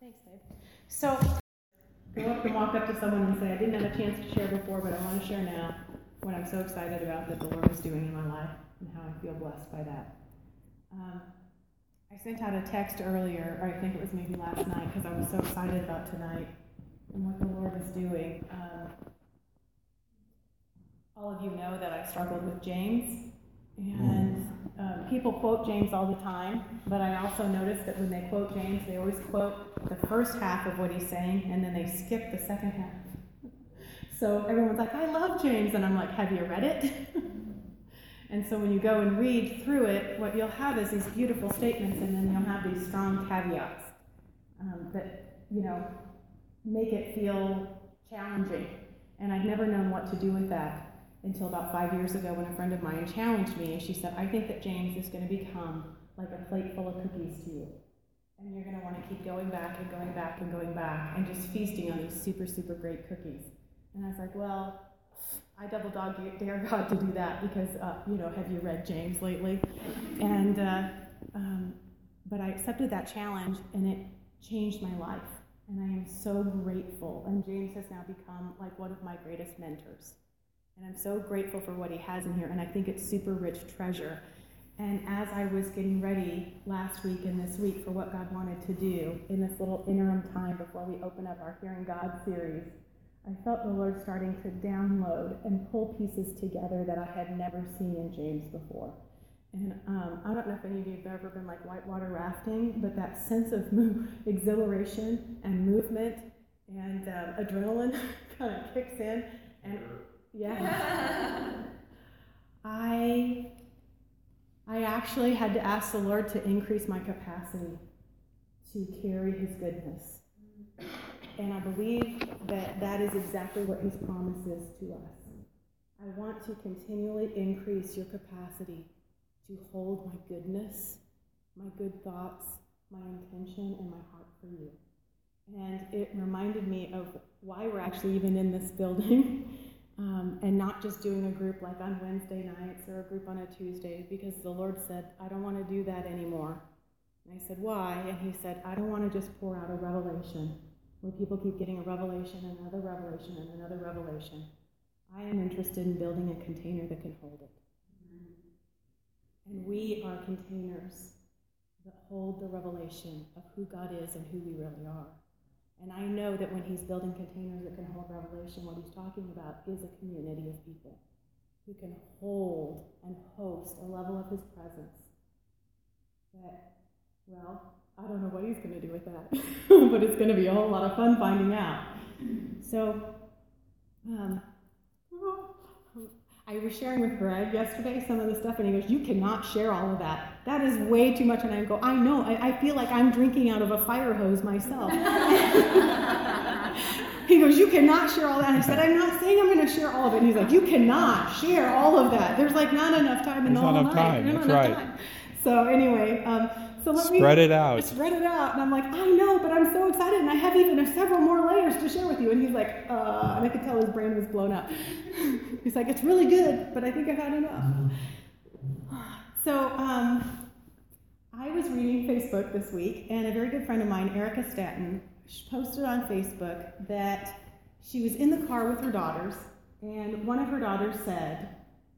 Thanks, babe. So, go up and walk up to someone and say, I didn't have a chance to share before, but I want to share now what I'm so excited about that the Lord is doing in my life and how I feel blessed by that. I sent out a text earlier, or I think it was maybe last night, because I was so excited about tonight and what the Lord is doing. All of you know that I struggled with James, and people quote James all the time, but I also noticed that when they quote James, they always quote the first half of what he's saying, and then they skip the second half. So everyone's like, I love James, and I'm like, have you read it? And so when you go and read through it, what you'll have is these beautiful statements, and then you'll have these strong caveats that, make it feel challenging. And I'd never known what to do with that until about 5 years ago when a friend of mine challenged me, and she said, I think that James is going to become like a plate full of cookies to you. And you're going to want to keep going back and going back and going back and just feasting on these super, super great cookies. And I was like, well, I double dog dare God to do that because, have you read James lately? And, but I accepted that challenge, and it changed my life. And I am so grateful. And James has now become like one of my greatest mentors. And I'm so grateful for what he has in here, and I think it's super rich treasure. And as I was getting ready last week and this week for what God wanted to do in this little interim time before we open up our Hearing God series, I felt the Lord starting to download and pull pieces together that I had never seen in James before. And I don't know if any of you have ever been like whitewater rafting, but that sense of exhilaration and movement and adrenaline kind of kicks in. And yeah, I actually had to ask the Lord to increase my capacity to carry his goodness. And I believe that that is exactly what his promise is to us. I want to continually increase your capacity to hold my goodness, my good thoughts, my intention, and my heart for you. And it reminded me of why we're actually even in this building and not just doing a group like on Wednesday nights or a group on a Tuesday, because the Lord said, I don't want to do that anymore. And I said, why? And he said, I don't want to just pour out a revelation where people keep getting a revelation and another revelation and another revelation. I am interested in building a container that can hold it. And we are containers that hold the revelation of who God is and who we really are. And I know that when he's building containers that can hold revelation, what he's talking about is a community of people who can hold and host a level of his presence that, well, I don't know what he's going to do with that, but it's going to be a whole lot of fun finding out. So, I was sharing with Greg yesterday some of the stuff, and he goes, you cannot share all of that. That is way too much. And I go, I know. I feel like I'm drinking out of a fire hose myself. He goes, you cannot share all that. And I said, I'm not saying I'm going to share all of it. And he's like, you cannot share all of that. There's like not enough time in the whole night. There's not enough time. So anyway, so let me spread it out. Spread it out. And I'm like, I know, but I'm so excited, and I have even several more layers to share with you. And he's like, and I could tell his brain was blown up. He's like, it's really good, but I think I've had enough. So I was reading Facebook this week, and a very good friend of mine, Erica Stanton, posted on Facebook that she was in the car with her daughters, and one of her daughters said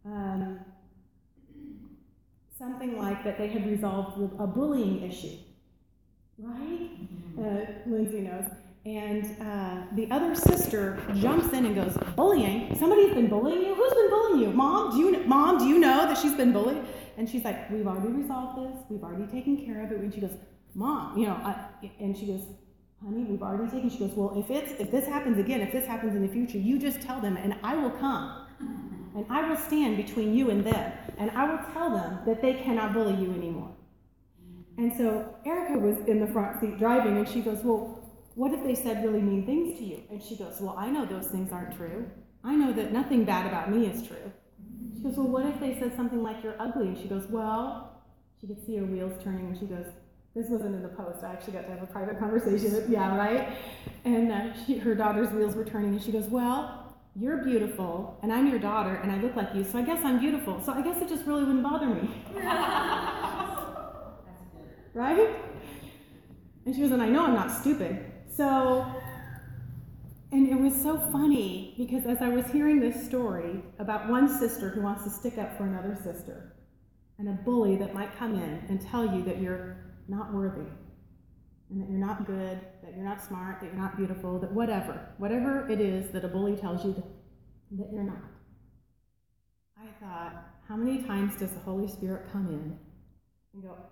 something like that they had resolved a bullying issue, right? Lindsay knows. And the other sister jumps in and goes, bullying? Somebody's been bullying you? Who's been bullying you? Mom, do you know that she's been bullied? And she's like, we've already resolved this. We've already taken care of it. And she goes, Mom, and she goes, honey, we've already taken. She goes, well, if this happens again, if this happens in the future, you just tell them, and I will come. And I will stand between you and them, and I will tell them that they cannot bully you anymore. And so Erica was in the front seat driving, and she goes, well, what if they said really mean things to you? And she goes, well, I know those things aren't true. I know that nothing bad about me is true. She goes, well, what if they said something like you're ugly? And she goes, well, she could see her wheels turning, and she goes, this wasn't in the post. I actually got to have a private conversation with, yeah, right? And her daughter's wheels were turning, and she goes, well, you're beautiful, and I'm your daughter, and I look like you, so I guess I'm beautiful. So I guess it just really wouldn't bother me. Right? And she goes, and I know I'm not stupid. So, and it was so funny because as I was hearing this story about one sister who wants to stick up for another sister, and a bully that might come in and tell you that you're not worthy, and that you're not good, that you're not smart, that you're not beautiful, that whatever it is that a bully tells you that you're not. I thought, how many times does the Holy Spirit come in and go,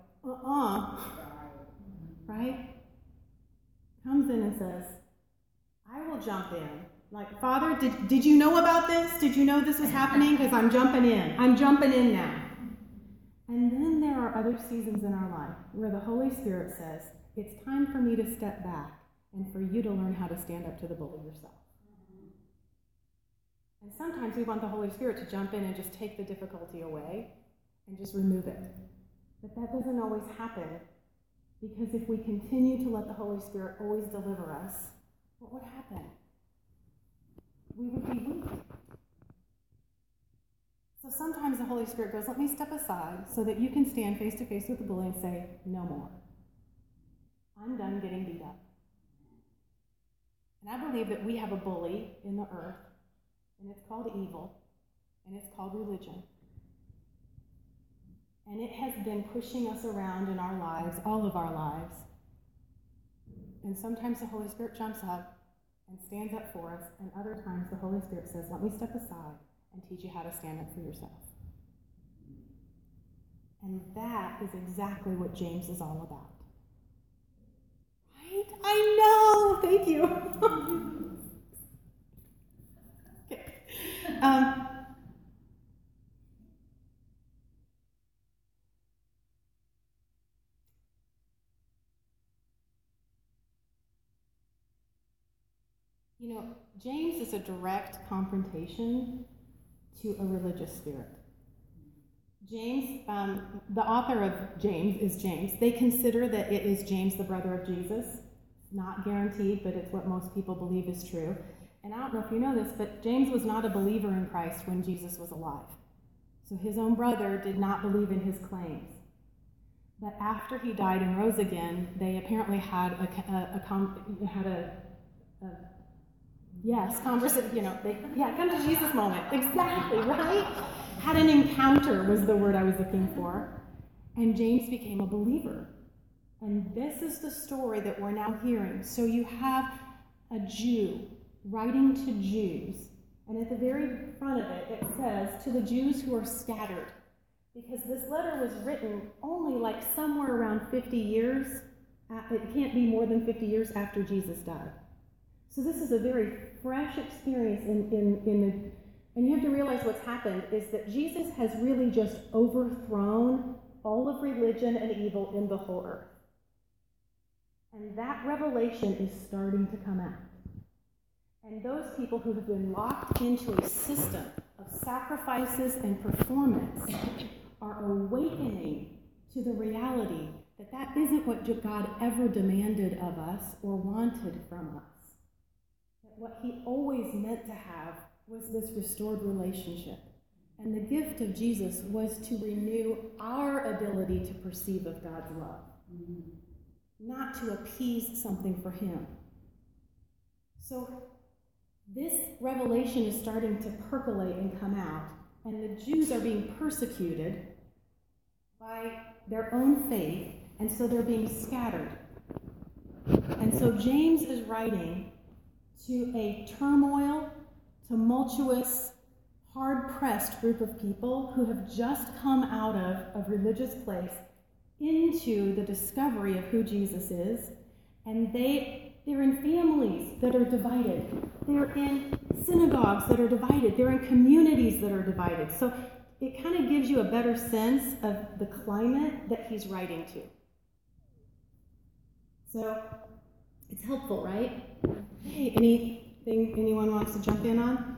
right? Comes in and says, I will jump in. Like, Father, did you know about this? Did you know this was happening? Because I'm jumping in. I'm jumping in now. And then there are other seasons in our life where the Holy Spirit says, it's time for me to step back and for you to learn how to stand up to the bully yourself. And sometimes we want the Holy Spirit to jump in and just take the difficulty away and just remove it. But that doesn't always happen, because if we continue to let the Holy Spirit always deliver us, what would happen? We would be weak. So sometimes the Holy Spirit goes, let me step aside so that you can stand face to face with the bully and say, no more. I'm done getting beat up. And I believe that we have a bully in the earth, and it's called evil, and it's called religion. And it has been pushing us around in our lives, all of our lives. And sometimes the Holy Spirit jumps up and stands up for us, and other times the Holy Spirit says, let me step aside and teach you how to stand up for yourself. And that is exactly what James is all about. Right? I know! Thank you. Okay. You know, James is a direct confrontation to a religious spirit. James, the author of James is James. They consider that it is James, the brother of Jesus. Not guaranteed, but it's what most people believe is true. And I don't know if you know this, but James was not a believer in Christ when Jesus was alive. So his own brother did not believe in his claims. But after he died and rose again, they apparently had conversation, come to Jesus moment. Exactly, right? Had an encounter was the word I was looking for. And James became a believer. And this is the story that we're now hearing. So you have a Jew writing to Jews. And at the very front of it, it says, to the Jews who are scattered. Because this letter was written only like somewhere around 50 years. It can't be more than 50 years after Jesus died. So this is a very fresh experience and you have to realize what's happened is that Jesus has really just overthrown all of religion and evil in the whole earth. And that revelation is starting to come out. And those people who have been locked into a system of sacrifices and performance are awakening to the reality that that isn't what God ever demanded of us or wanted from us. That what he always meant to have was this restored relationship. And the gift of Jesus was to renew our ability to perceive of God's love, not to appease something for him. So this revelation is starting to percolate and come out, and the Jews are being persecuted by their own faith, and so they're being scattered. And so James is writing to a turmoil, tumultuous, hard-pressed group of people who have just come out of a religious place into the discovery of who Jesus is, and they're in families that are divided. They're in synagogues that are divided. They're in communities that are divided. So it kind of gives you a better sense of the climate that he's writing to. So it's helpful, right? Hey, anything anyone wants to jump in on?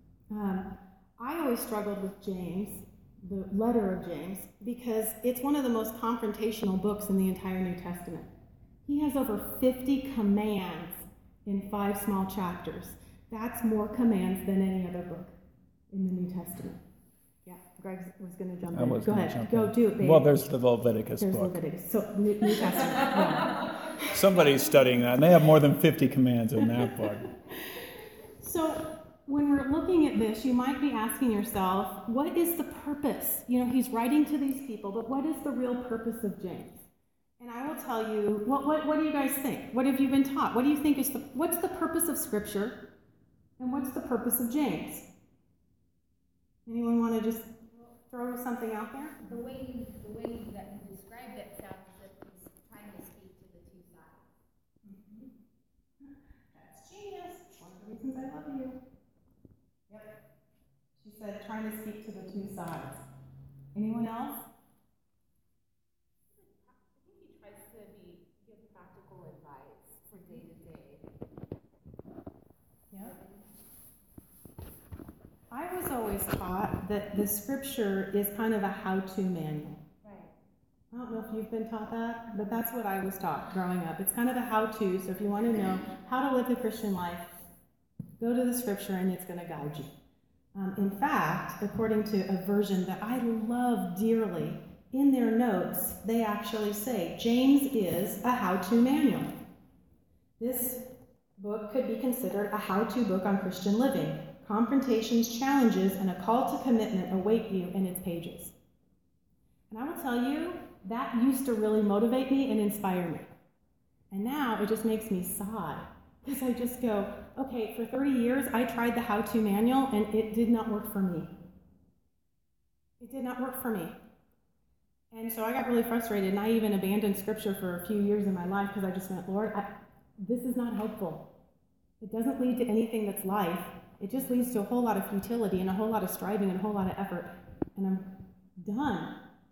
I always struggled with James, the letter of James, because it's one of the most confrontational books in the entire New Testament. He has over 50 commands in 5 small chapters. That's more commands than any other book in the New Testament. Yeah, Greg was going to jump in. Go ahead. Go do it, baby. Well, there's the Leviticus book. There's Leviticus. So, New Testament. Yeah. Somebody's studying that, and they have more than 50 commands in that book. So when we're looking at this, you might be asking yourself, what is the purpose? He's writing to these people, but what is the real purpose of James? And I will tell you, what do you guys think? What have you been taught? What do you think what's the purpose of Scripture? And what's the purpose of James? Anyone want to just throw something out there? The way that you described it sounds as if he's trying to speak to the two sides. Mm-hmm. That's genius. One of the reasons I love you. Yep. She said trying to speak to the two sides. Anyone else? I think he tries to give practical advice for day to day. Yep. I was always taught that the Scripture is kind of a how-to manual. Right. I don't know if you've been taught that, but that's what I was taught growing up. It's kind of a how-to, so if you want to know how to live the Christian life, go to the Scripture and it's going to guide you. In fact, according to a version that I love dearly, in their notes, they actually say, James is a how-to manual. This book could be considered a how-to book on Christian living. Confrontations, challenges, and a call to commitment await you in its pages. And I will tell you, that used to really motivate me and inspire me. And now it just makes me sigh. Because I just go, okay, for 30 years I tried the how-to manual and it did not work for me. It did not work for me. And so I got really frustrated and I even abandoned Scripture for a few years in my life because I just went, Lord, this is not helpful. It doesn't lead to anything that's life. It just leads to a whole lot of futility and a whole lot of striving and a whole lot of effort. And I'm done.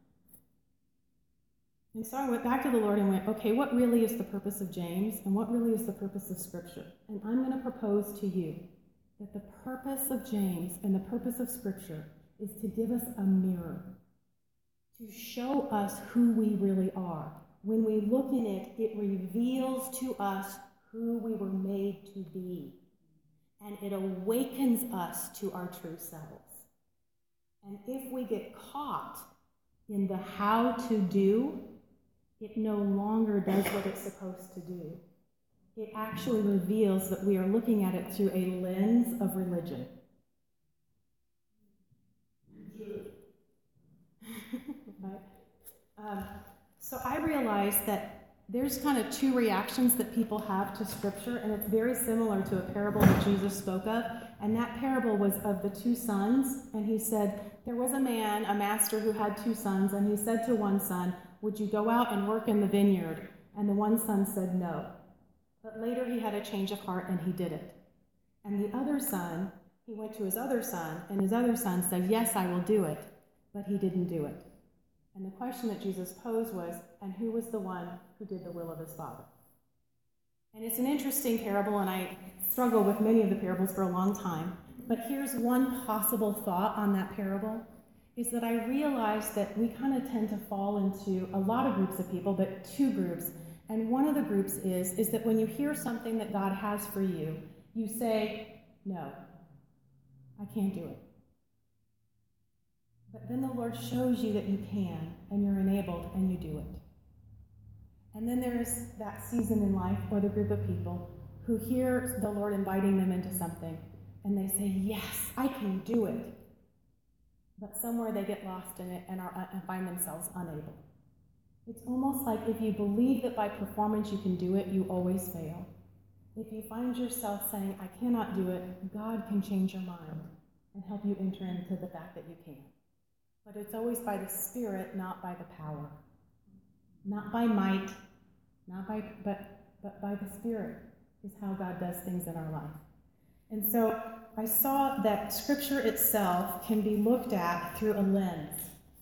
And so I went back to the Lord and went, okay, what really is the purpose of James and what really is the purpose of Scripture? And I'm going to propose to you that the purpose of James and the purpose of Scripture is to give us a mirror, to show us who we really are. When we look in it, it reveals to us who we were made to be. And it awakens us to our true selves. And if we get caught in the how to do, it no longer does what it's supposed to do. It actually reveals that we are looking at it through a lens of religion. So I realized that there's kind of two reactions that people have to Scripture, and it's very similar to a parable that Jesus spoke of. And that parable was of the two sons, and he said, there was a man, a master who had two sons, and he said to one son, would you go out and work in the vineyard? And the one son said no. But later he had a change of heart and he did it. And the other son, he went to his other son, and his other son said, yes, I will do it. But he didn't do it. And the question that Jesus posed was, and who was the one who did the will of his Father? And it's an interesting parable, and I struggle with many of the parables for a long time. But here's one possible thought on that parable, is that I realize that we kind of tend to fall into a lot of groups of people, but two groups. And one of the groups is that when you hear something that God has for you, you say, no, I can't do it. But then the Lord shows you that you can, and you're enabled, and you do it. And then there's that season in life, or the group of people, who hear the Lord inviting them into something, and they say, yes, I can do it. But somewhere they get lost in it and find themselves unable. It's almost like if you believe that by performance you can do it, you always fail. If you find yourself saying, I cannot do it, God can change your mind and help you enter into the fact that you can. But it's always by the Spirit, not by the power. Not by might, but by the Spirit is how God does things in our life. And so I saw that Scripture itself can be looked at through a lens.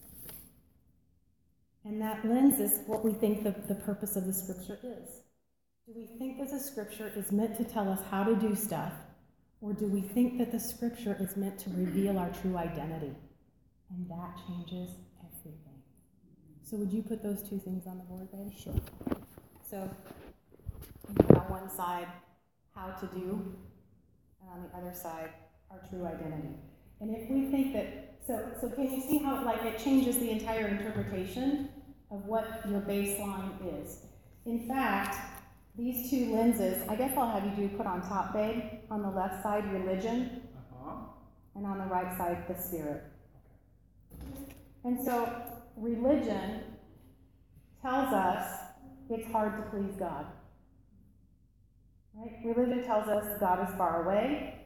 And that lens is what we think the purpose of the Scripture is. Do we think that the Scripture is meant to tell us how to do stuff, or do we think that the Scripture is meant to reveal our true identity? And that changes everything. So would you put those two things on the board, babe? Sure. So on one side, how to do, and on the other side, our true identity. And if we think that, so can you see how it changes the entire interpretation of what your baseline is? In fact, these two lenses, I guess I'll have you put on top, babe. On the left side, religion, and on the right side, the Spirit. And so, religion tells us it's hard to please God. Right? Religion tells us God is far away.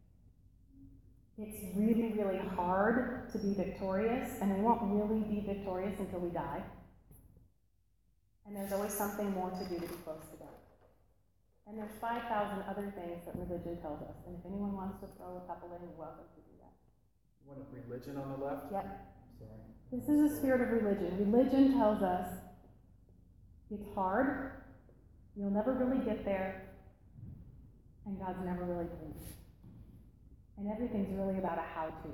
It's really, really hard to be victorious, and we won't really be victorious until we die. And there's always something more to do to be close to God. And there's 5,000 other things that religion tells us. And if anyone wants to throw a couple in, you're welcome to do that. You want religion on the left? Yep. Sorry. This is the spirit of religion. Religion tells us it's hard, you'll never really get there, and God's never really pleased. And everything's really about a how-to.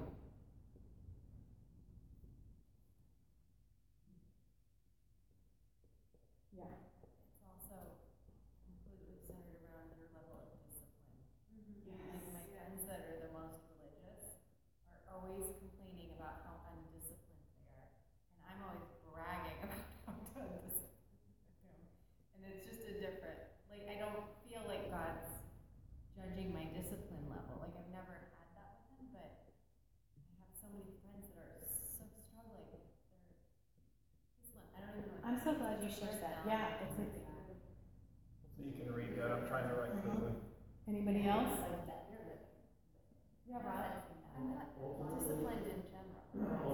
Yeah. It's also completely centered around your level of discipline. Like my friends that are the most religious are always complaining about how undisciplined they are. And I'm always bragging about how undisciplined I am. And it's just a different, like, I don't feel like God's judging my discipline level. Like, I've never had that with him, but I have so many friends that are so struggling with their discipline. I don't even know. I'm so glad you shared that. Yeah. So you can read that. I'm trying to write quickly. Anybody else? Yeah, Rob. I'm not disciplined in general. It's not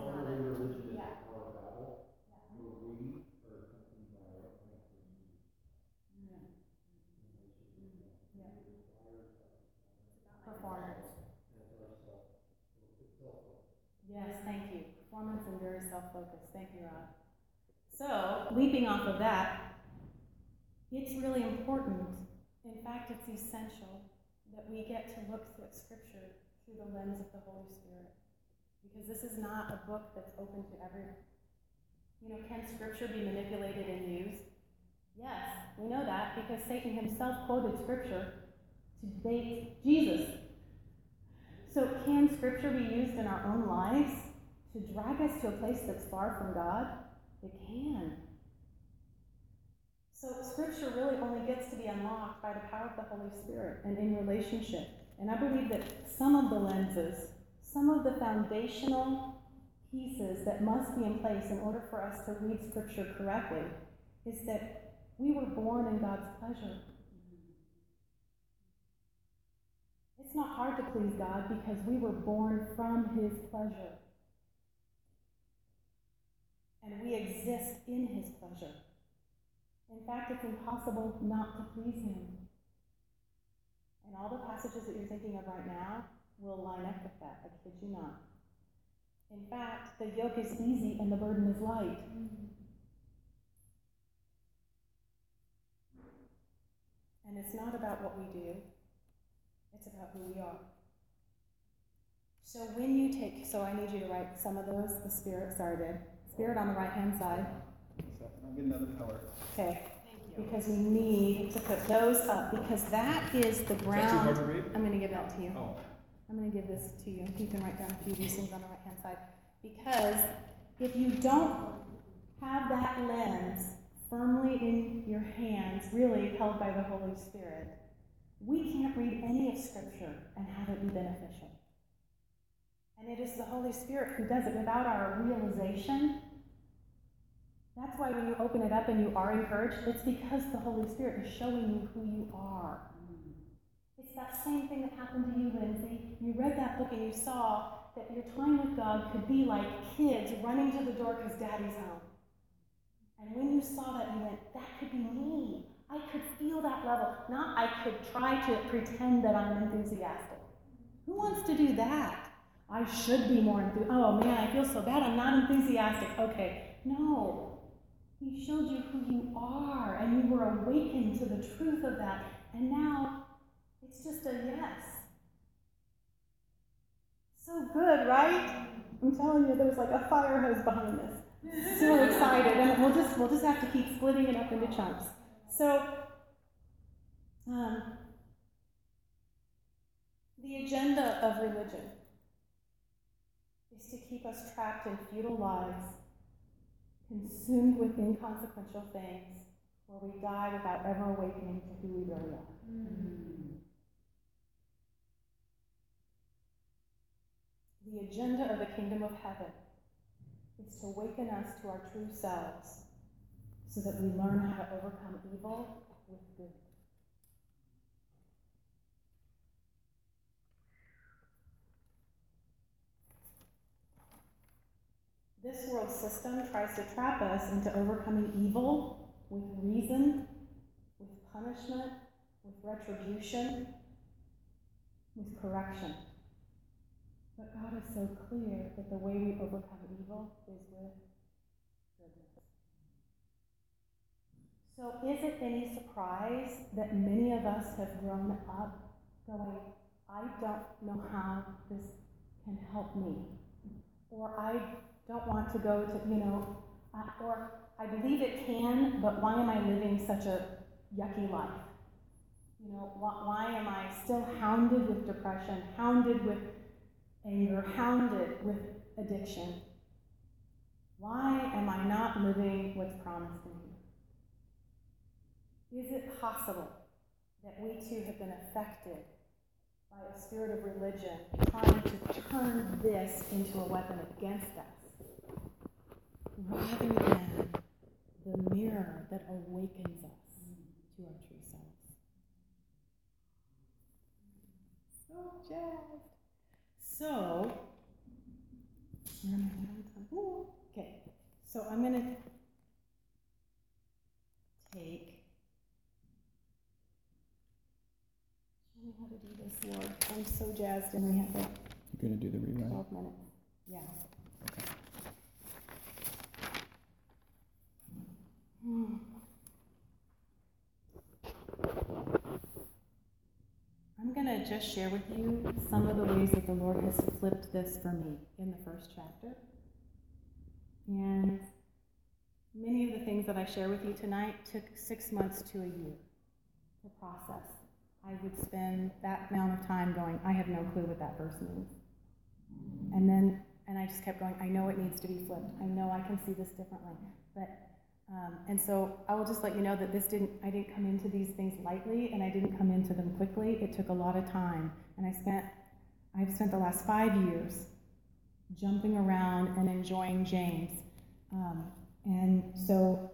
Performance. Yes, thank you. Performance and very self-focused. Thank you, Rob. So, leaping off of that, it's really important. In fact, it's essential that we get to look at Scripture through the lens of the Holy Spirit. Because this is not a book that's open to everyone. Can Scripture be manipulated and used? Yes, we know that because Satan himself quoted Scripture to bait Jesus. So can Scripture be used in our own lives to drag us to a place that's far from God? It can. So Scripture really only gets to be unlocked by the power of the Holy Spirit and in relationship. And I believe that some of the lenses, some of the foundational pieces that must be in place in order for us to read Scripture correctly is that we were born in God's pleasure. It's not hard to please God because we were born from His pleasure. And we exist in His pleasure. In fact, it's impossible not to please Him. And all the passages that you're thinking of right now will line up with that. I kid you not. In fact, the yoke is easy and the burden is light. And it's not about what we do. It's about who we are. So when you take, I need you to write some of those, the Spirit started. Spirit on the right-hand side. I'll get another color. Okay. Because we need to put those up, because that is the ground. Is that too hard to read? I'm going to give that to you. Oh. I'm going to give this to you. You can write down a few of these things on the right-hand side. Because if you don't have that lens firmly in your hands, really held by the Holy Spirit, we can't read any of Scripture and have it be beneficial. And it is the Holy Spirit who does it without our realization. That's why when you open it up and you are encouraged, it's because the Holy Spirit is showing you who you are. It's that same thing that happened to you, Lindsay. You read that book and you saw that your time with God could be like kids running to the door because Daddy's home. And when you saw that, you went, that could be me. I could feel that level. Not I could try to pretend that I'm enthusiastic. Who wants to do that? I should be more enthusiastic. Oh man, I feel so bad. I'm not enthusiastic. Okay. No. He showed you who you are, and you were awakened to the truth of that. And now, it's just a yes. So good, right? I'm telling you, there's like a fire hose behind this. So excited, and we'll just have to keep splitting it up into chunks. So, the agenda of religion is to keep us trapped in futile lives, consumed with inconsequential things, where we die without ever awakening to who we really are. The agenda of the kingdom of heaven is to awaken us to our true selves so that we learn how to overcome evil with good. This world system tries to trap us into overcoming evil with reason, with punishment, with retribution, with correction. But God is so clear that the way we overcome evil is with goodness. So is it any surprise that many of us have grown up going, I don't know how this can help me, or I don't want to go to, or I believe it can, but why am I living such a yucky life? Why am I still hounded with depression, hounded with anger, hounded with addiction? Why am I not living what's promised to me? Is it possible that we too have been affected by a spirit of religion trying to turn this into a weapon against us, rather than the mirror that awakens us to our true selves? So jazzed. So, okay, so I'm going to take, show me how to do this, Lord. I'm so jazzed, and we have like You're going to do the rewrite? 12 minutes. Yeah. I'm going to just share with you some of the ways that the Lord has flipped this for me in the first chapter. And many of the things that I share with you tonight took 6 months to a year to process. I would spend that amount of time going, I have no clue what that verse means. And I just kept going, I know it needs to be flipped. I know I can see this differently. And so I will just let you know that I didn't come into these things lightly, and I didn't come into them quickly. It took a lot of time. And I've spent the last 5 years jumping around and enjoying James. And so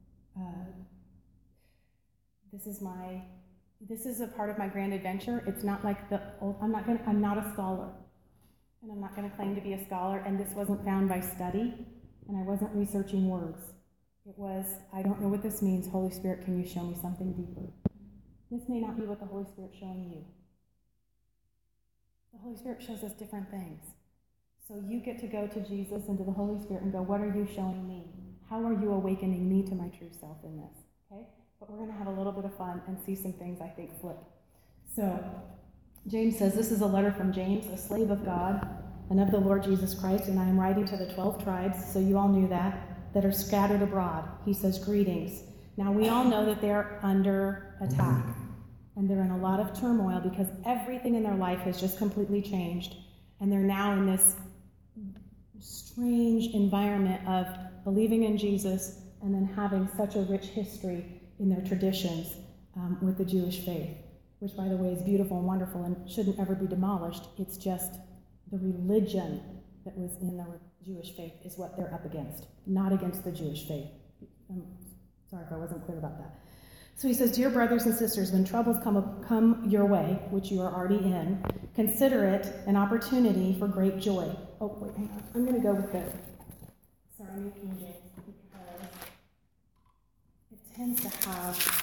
this is a part of my grand adventure. It's not like I'm not a scholar. And I'm not going to claim to be a scholar, and this wasn't found by study, and I wasn't researching words. It was, I don't know what this means. Holy Spirit, can you show me something deeper? This may not be what the Holy Spirit's showing you. The Holy Spirit shows us different things. So you get to go to Jesus and to the Holy Spirit and go, what are you showing me? How are you awakening me to my true self in this? Okay? But we're going to have a little bit of fun and see some things I think flip. So, James says, this is a letter from James, a slave of God and of the Lord Jesus Christ, and I am writing to the 12 tribes, so you all knew that are scattered abroad. He says, greetings. Now, we all know that they're under attack, and they're in a lot of turmoil because everything in their life has just completely changed, and they're now in this strange environment of believing in Jesus and then having such a rich history in their traditions with the Jewish faith, which, by the way, is beautiful and wonderful and shouldn't ever be demolished. It's just the religion that was in the Jewish faith is what they're up against, not against the Jewish faith. I'm sorry if I wasn't clear about that. So he says, dear brothers and sisters, when troubles come your way, which you are already in, consider it an opportunity for great joy. Oh, wait, hang on. I'm going to go with the New King James because it tends to have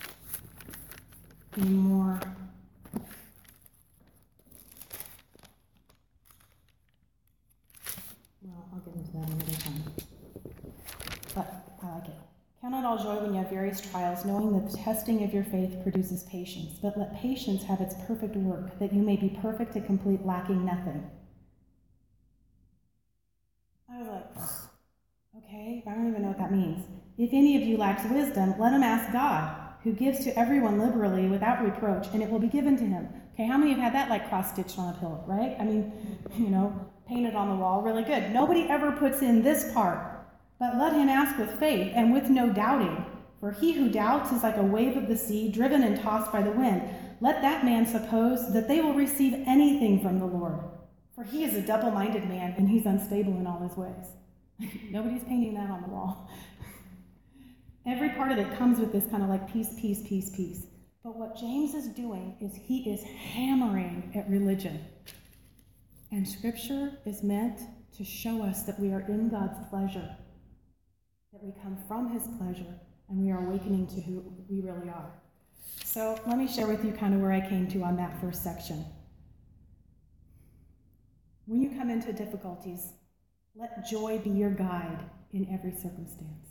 more. Well, I'll get into that another time. But I like it. Count it all joy when you have various trials, knowing that the testing of your faith produces patience. But let patience have its perfect work, that you may be perfect and complete, lacking nothing. I was like, okay, I don't even know what that means. If any of you lacks wisdom, let him ask God, who gives to everyone liberally without reproach, and it will be given to him. Okay, how many have had that like cross-stitched on a pillow, right? I mean, painted on the wall, really good. Nobody ever puts in this part, but let him ask with faith and with no doubting, for For he who doubts is like a wave of the sea, driven and tossed by the wind. Let that man suppose that they will receive anything from the Lord. For he is a double-minded man, and he's unstable in all his ways. Nobody's painting that on the wall. Every part of it comes with this kind of like peace, peace, peace, peace. But what James is doing is he is hammering at religion. And Scripture is meant to show us that we are in God's pleasure, that we come from his pleasure, and we are awakening to who we really are. So let me share with you kind of where I came to on that first section. When you come into difficulties, let joy be your guide in every circumstance.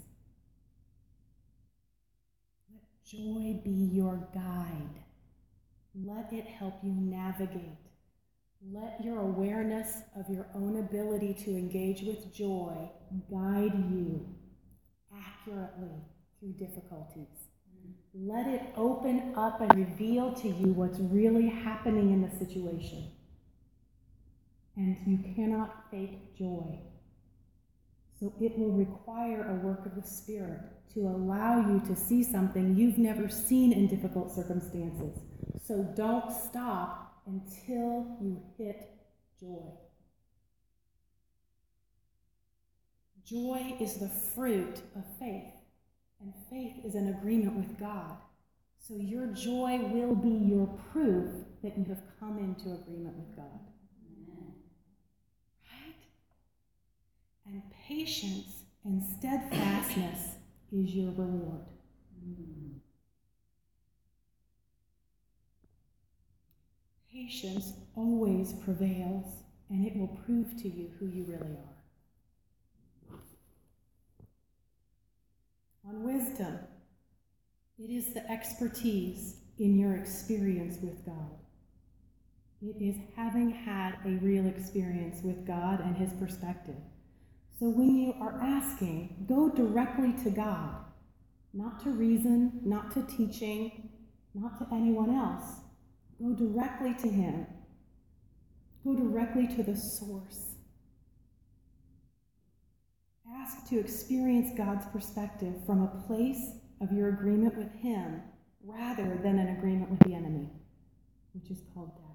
Let joy be your guide. Let it help you navigate. Let your awareness of your own ability to engage with joy guide you accurately through difficulties. Let it open up and reveal to you what's really happening in the situation. And you cannot fake joy. So it will require a work of the Spirit to allow you to see something you've never seen in difficult circumstances. So don't stop until you hit joy. Joy is the fruit of faith, and faith is an agreement with God. So your joy will be your proof that you have come into agreement with God. Right? And patience and steadfastness is your reward. Patience always prevails, and it will prove to you who you really are. On wisdom, it is the expertise in your experience with God. It is having had a real experience with God and his perspective. So when you are asking, go directly to God, not to reason, not to teaching, not to anyone else. Go directly to him. Go directly to the source. Ask to experience God's perspective from a place of your agreement with him rather than an agreement with the enemy, which is called doubt.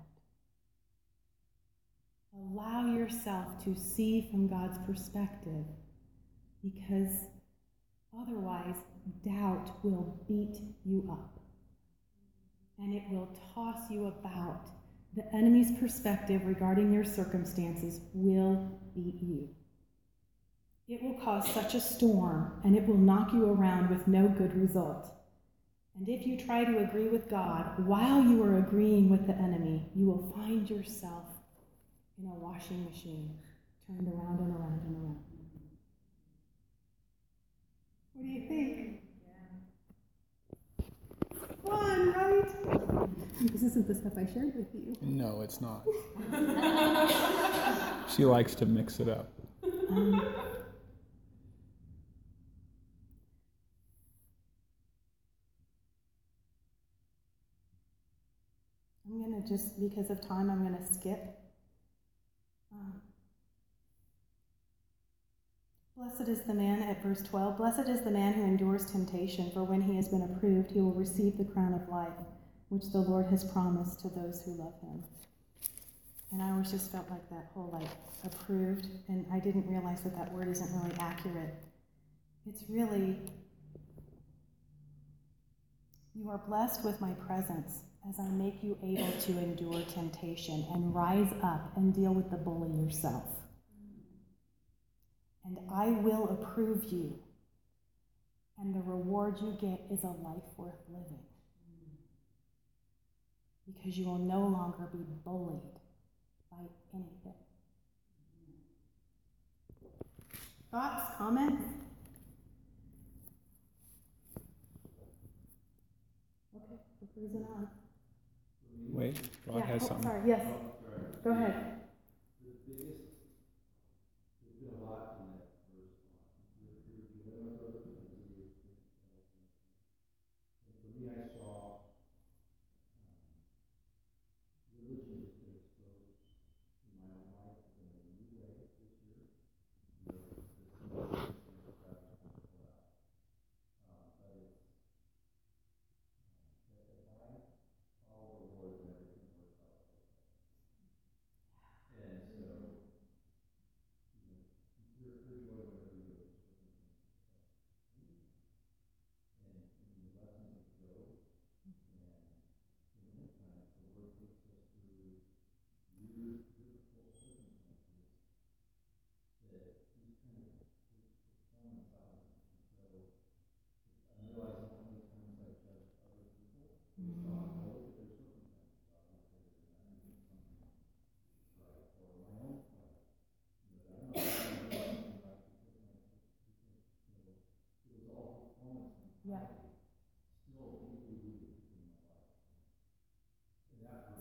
Allow yourself to see from God's perspective, because otherwise doubt will beat you up and it will toss you about. The enemy's perspective regarding your circumstances will beat you. It will cause such a storm, and it will knock you around with no good result. And if you try to agree with God while you are agreeing with the enemy, you will find yourself in a washing machine, turned around and around and around. What do you think? Fun, right? This isn't the stuff I shared with you. No, it's not. She likes to mix it up. I'm going to just, because of time, I'm going to skip. Blessed is the man, at verse 12, blessed is the man who endures temptation, for when he has been approved, he will receive the crown of life, which the Lord has promised to those who love him. And I always just felt like that whole, approved, and I didn't realize that that word isn't really accurate. It's really, you are blessed with my presence as I make you able to endure temptation and rise up and deal with the bully yourself. And I will approve you, and the reward you get is a life worth living. Because you will no longer be bullied by anything. Thoughts, comments? Okay, we're cruising on. Wait, Rod has something. Sorry, yes. Go ahead.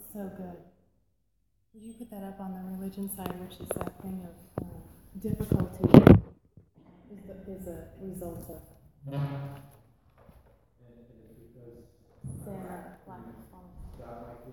So good. Would you put that up on the religion side, which is that thing of difficulty is a result of sin or lack of faith.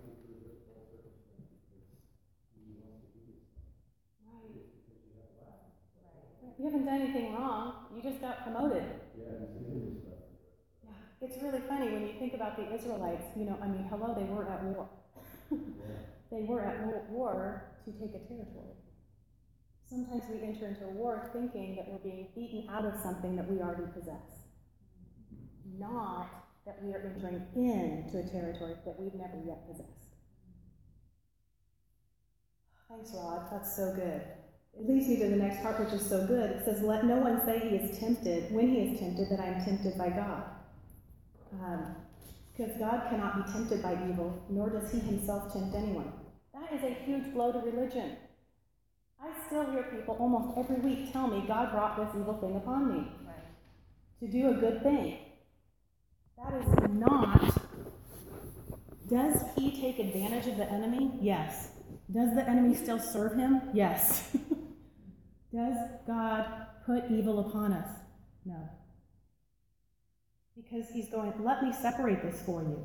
You haven't done anything wrong. You just got promoted. Yeah, it's really funny when you think about the Israelites. Hello, they were at war. They were at war to take a territory. Sometimes we enter into a war thinking that we're being beaten out of something that we already possess. Not that we are entering into a territory that we've never yet possessed. Thanks, Rod. That's so good. It leads me to the next part, which is so good. It says, let no one say he is tempted, when he is tempted, that I am tempted by God. Because God cannot be tempted by evil, nor does he himself tempt anyone. That is a huge blow to religion. I still hear people almost every week tell me God brought this evil thing upon me to do a good thing. That is not. Does he take advantage of the enemy? Yes. Does the enemy still serve him? Yes. Does God put evil upon us? No. Because he's going, let me separate this for you.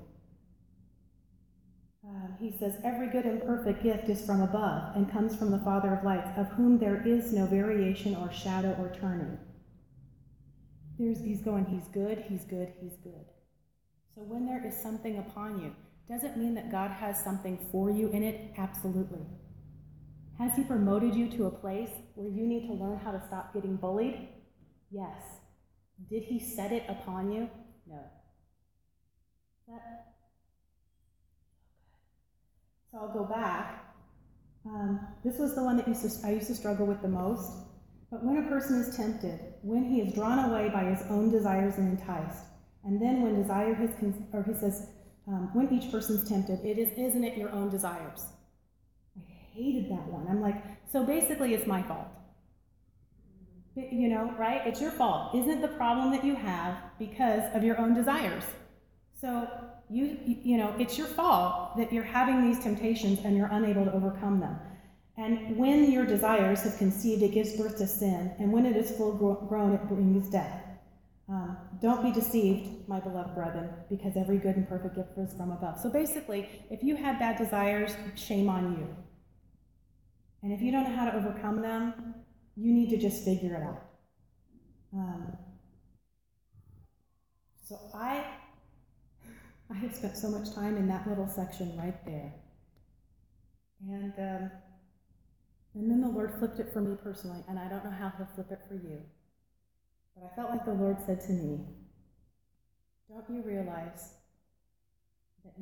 He says, every good and perfect gift is from above and comes from the Father of lights, of whom there is no variation or shadow or turning. He's going, he's good, he's good, he's good. So when there is something upon you, does it mean that God has something for you in it? Absolutely. Has he promoted you to a place where you need to learn how to stop getting bullied? Yes. Did he set it upon you? No. So I'll go back. This was the one that I used to struggle with the most. But when a person is tempted, when he is drawn away by his own desires and enticed, and then when he says, when each person's tempted, isn't it your own desires? I hated that one. I'm like, so basically it's my fault. Right? It's your fault. Isn't the problem that you have because of your own desires? So it's your fault that you're having these temptations and you're unable to overcome them. And when your desires have conceived, it gives birth to sin. And when it is full grown, it brings death. Don't be deceived, my beloved brethren, because every good and perfect gift is from above. So basically, if you have bad desires, shame on you. And if you don't know how to overcome them, you need to just figure it out. So I have spent so much time in that little section right there. And then the Lord flipped it for me personally, and I don't know how he'll flip it for you. But I felt like the Lord said to me, don't you realize that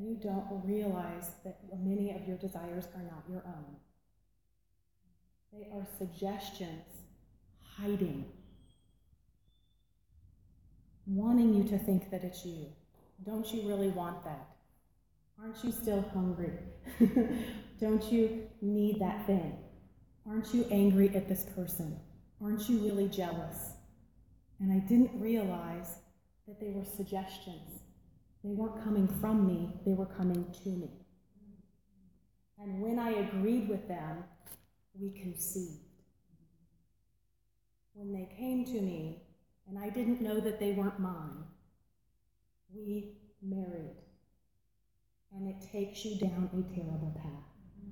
many of your desires are not your own? They are suggestions hiding, wanting you to think that it's you. Don't you really want that? Aren't you still hungry? Don't you need that thing? Aren't you angry at this person? Aren't you really jealous? And I didn't realize that they were suggestions. They weren't coming from me, they were coming to me. And when I agreed with them, we conceived. When they came to me, and I didn't know that they weren't mine, we married. And it takes you down a terrible path.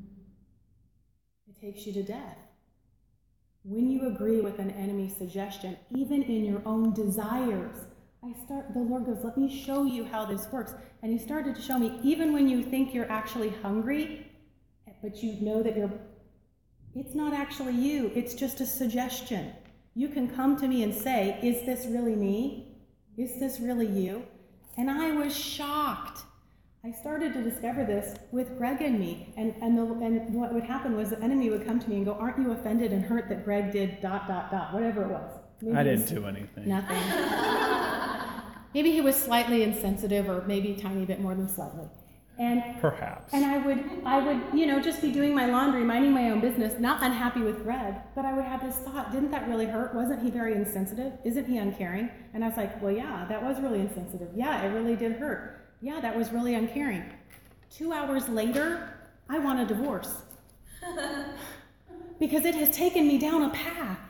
It takes you to death. When you agree with an enemy's suggestion, even in your own desires, the Lord goes, let me show you how this works. And he started to show me, even when you think you're actually hungry, but you know that it's not actually you, it's just a suggestion. You can come to me and say, is this really me? Is this really you? And I was shocked. I started to discover this with Greg and me, and what would happen was the enemy would come to me and go, aren't you offended and hurt that Greg did ... whatever it was. Maybe I didn't do anything. Nothing. Maybe he was slightly insensitive, or maybe a tiny bit more than slightly. And perhaps. And I would just be doing my laundry, minding my own business, not unhappy with Greg, but I would have this thought, didn't that really hurt? Wasn't he very insensitive? Isn't he uncaring? And I was like, well, yeah, that was really insensitive. Yeah, it really did hurt. Yeah, that was really uncaring. 2 hours later, I want a divorce. Because it has taken me down a path.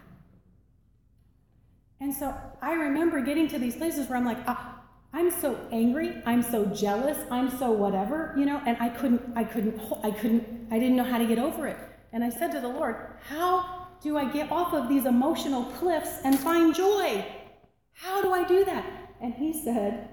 And so I remember getting to these places where I'm like, I'm so angry, I'm so jealous, I'm so whatever, and I didn't know how to get over it. And I said to the Lord, how do I get off of these emotional cliffs and find joy? How do I do that? And he said,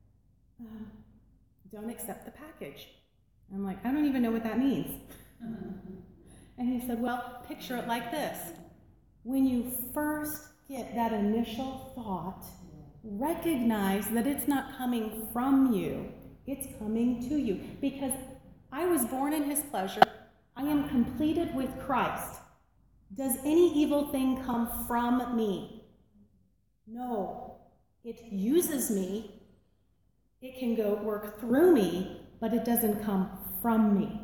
don't accept the package. I'm like, I don't even know what that means. And he said, well, picture it like this. When you first get that initial thought, recognize that it's not coming from you, it's coming to you. Because I was born in his pleasure, I am completed with Christ. Does any evil thing come from me? No. It uses me, it can go work through me, but it doesn't come from me.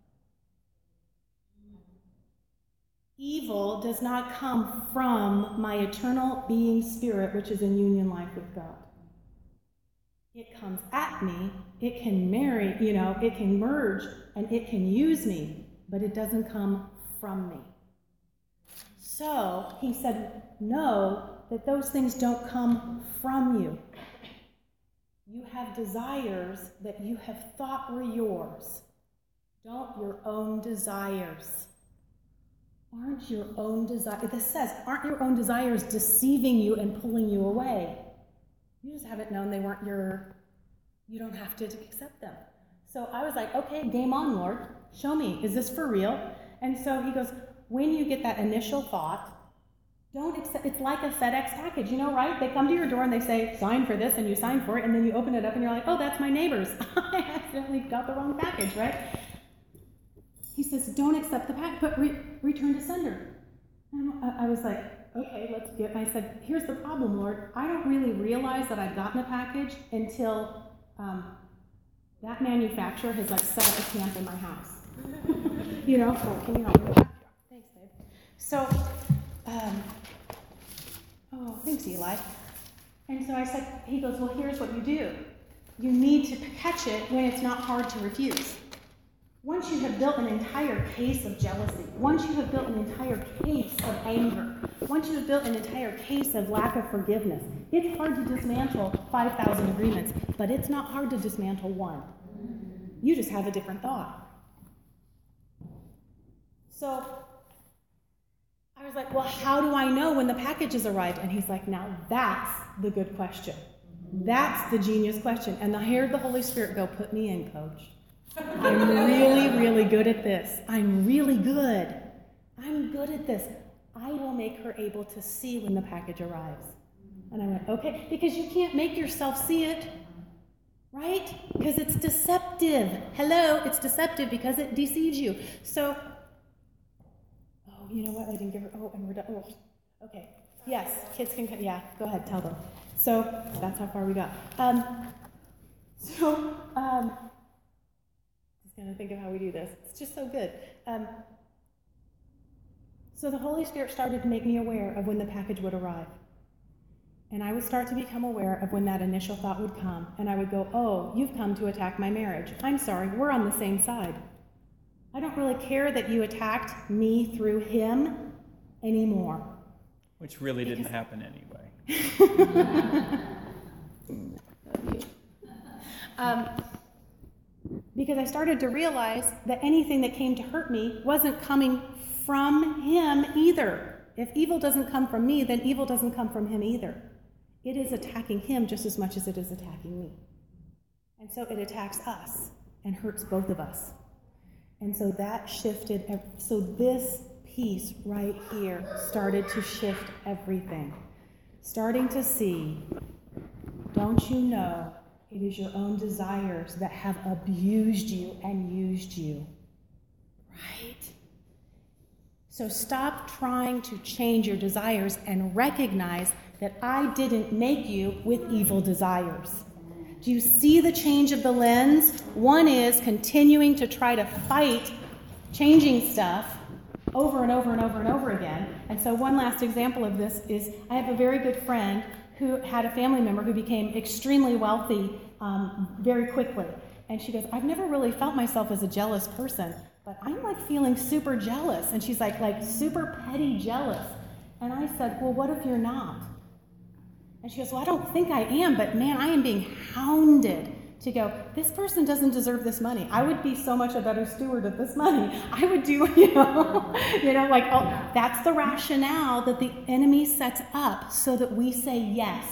Evil does not come from my eternal being spirit, which is in union life with God. It comes at me, it can marry, it can merge, and it can use me, but it doesn't come from me. So he said, know that those things don't come from you. You have desires that you have thought were yours. Don't your own desires. Aren't your own desires, this says, aren't your own desires deceiving you and pulling you away? You just haven't known they weren't you don't have to accept them. So I was like, okay, game on, Lord. Show me, is this for real? And so he goes, when you get that initial thought, don't accept, it's like a FedEx package, right? They come to your door and they say, sign for this, and you sign for it, and then you open it up and you're like, oh, that's my neighbor's. I accidentally got the wrong package, right? He says, don't accept the package, but return to sender. And I was like, okay, let's get, I said, here's the problem, Lord. I don't really realize that I've gotten a package until that manufacturer has set up a camp in my house. Oh, can you help me? Thanks, babe. So, thanks, Eli. And so I said, he goes, well, here's what you do. You need to catch it when it's not hard to refuse. Once you have built an entire case of jealousy, once you have built an entire case of anger, once you have built an entire case of lack of forgiveness, it's hard to dismantle 5,000 agreements, but it's not hard to dismantle one. You just have a different thought. So I was like, well, how do I know when the package has arrived? And he's like, now that's the good question. That's the genius question. And I heard the Holy Spirit go, put me in, coach. I'm really, really good at this. I'm really good. I'm good at this. I will make her able to see when the package arrives. And I went, okay, because you can't make yourself see it, right? Because it's deceptive. Hello, it's deceptive because it deceives you. So, you know what? I didn't give her, and we're done. Oh, okay. Yes, kids can, yeah, go ahead, tell them. So, that's how far we got. Just going to think of how we do this. It's just so good. So the Holy Spirit started to make me aware of when the package would arrive. And I would start to become aware of when that initial thought would come. And I would go, oh, you've come to attack my marriage. I'm sorry, we're on the same side. I don't really care that you attacked me through him anymore. Which really didn't happen anyway. Because I started to realize that anything that came to hurt me wasn't coming from him either. If evil doesn't come from me, then evil doesn't come from him either. It is attacking him just as much as it is attacking me. And so it attacks us and hurts both of us. And so that shifted, so this piece right here started to shift everything. Starting to see, don't you know, it is your own desires that have abused you and used you, right? So stop trying to change your desires and recognize that I didn't make you with evil desires. Do you see the change of the lens? One is continuing to try to fight changing stuff over and over and over and over again. And so one last example of this is I have a very good friend who had a family member who became extremely wealthy very quickly. And she goes, I've never really felt myself as a jealous person, I'm like feeling super jealous. And she's like super petty jealous. And I said, well, what if you're not? And she goes, well, I don't think I am, but man, I am being hounded to go, this person doesn't deserve this money. I would be so much a better steward of this money. I would do, like, oh, that's the rationale that the enemy sets up so that we say yes.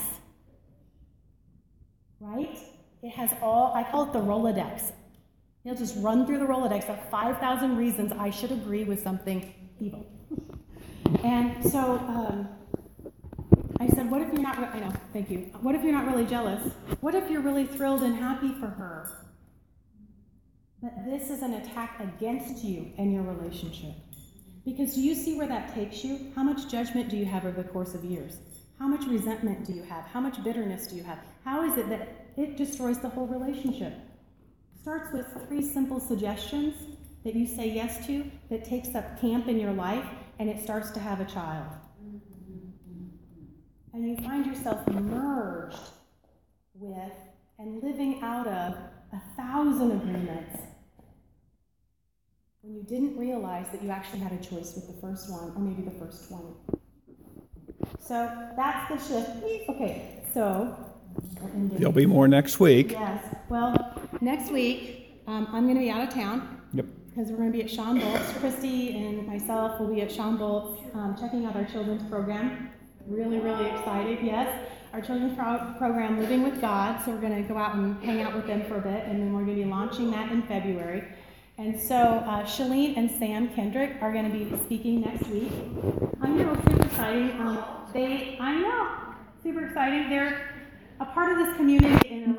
Right? It has all, I call it the Rolodex. He'll just run through the Rolodex of 5,000 reasons I should agree with something evil. And so I said, what if you're not, I know, thank you. What if you're not really jealous? What if you're really thrilled and happy for her? But this is an attack against you and your relationship. Because do you see where that takes you? How much judgment do you have over the course of years? How much resentment do you have? How much bitterness do you have? How is it that it destroys the whole relationship? It starts with 3 simple suggestions that you say yes to that takes up camp in your life, and it starts to have a child. And you find yourself merged with and living out of 1,000 agreements when you didn't realize that you actually had a choice with the first one, or maybe the first 20. So that's the shift. Okay, so There'll be more next week. yes. Well, next week I'm going to be out of town. Yep. Because we're going to be at Sean Bolt's. Christy and myself will be at Sean Bolt's checking out our children's program. Really, really excited, yes. Our children's program, Living with God. So we're going to go out and hang out with them for a bit, and then we're going to be launching that in February. And so Shalene and Sam Kendrick are going to be speaking next week. I know, super exciting. I know, super exciting. They're a part of this community in a